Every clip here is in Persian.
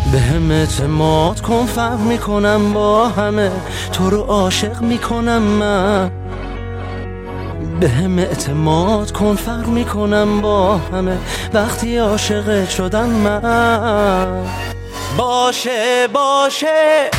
به هم اعتماد کن، فرق میکنم با همه، تو رو عاشق میکنم من. به هم اعتماد کن، فرق میکنم با همه، وقتی عاشقت شدم من. باشه باشه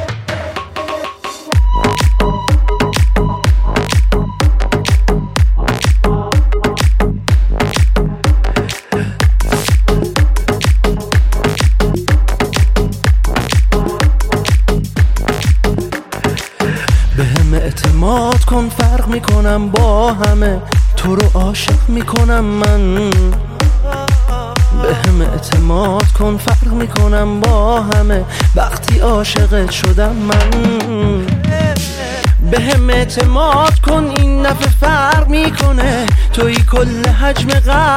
به هم اعتماد کن، فرق میکنم با همه، تو رو عاشق میکنم من. به هم اعتماد کن، فرق میکنم با همه، وقتی عاشقت شدم من. به هم اعتماد کن، این دفعه فرق میکنه، توی کل حجم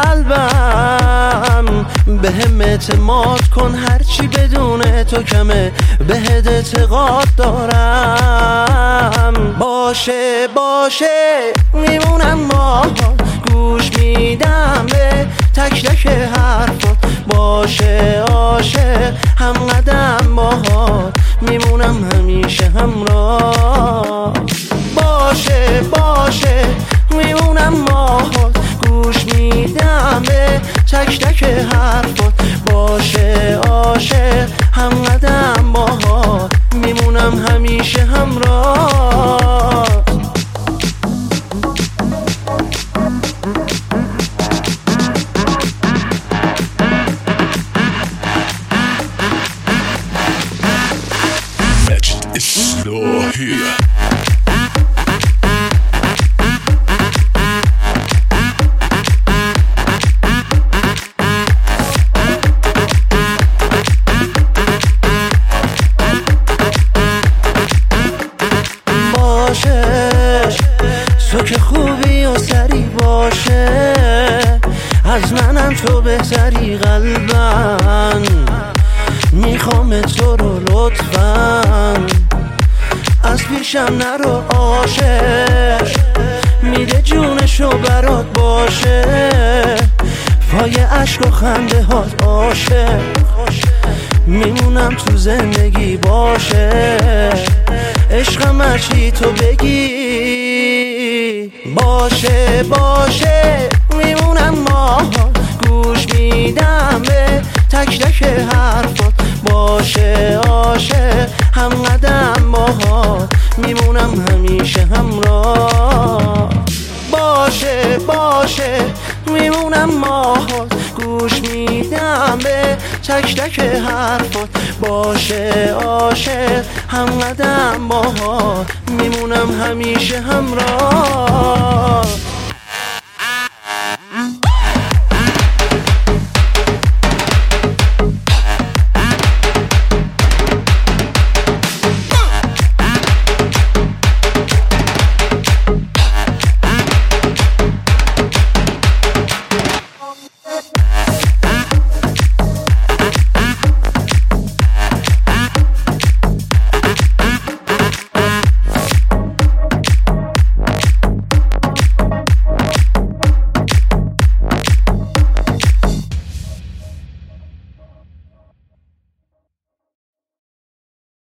قلبم. به هم اعتماد کن، هرچی بدون تو کمه، بهت اعتقاد دارم. باشه باشه میمونم با، گوش میدم به تک تک حرفات. باشه عاشق هم قدم باهات، میمونم همیشه همراه. باشه باشه میمونم باهات، گوش میدم به تک تک حرفات. باشه عاشق هم قدم باهات، میمونم همیشه همراه. تو که خوبی و سری باشه، از منم تو بهتری قلبن. میخوام تو رو لطفاً، از پیشم نرو عاشق، میده جونشو برات باشه، پای عشق و خنده هات عاشق، میمونم تو زندگی باشه، عشقم هرچی تو بگی. باشه باشه میمونم باهات، گوش میدم به تک تک حرفات. باشه عاشق هم قدم باهات، میمونم همیشه همراه. باشه باشه میمونم باهات، گوش میدم به تک تک حرفات. باشه عاشق هم قدم باهات، میمونم همیشه همراه.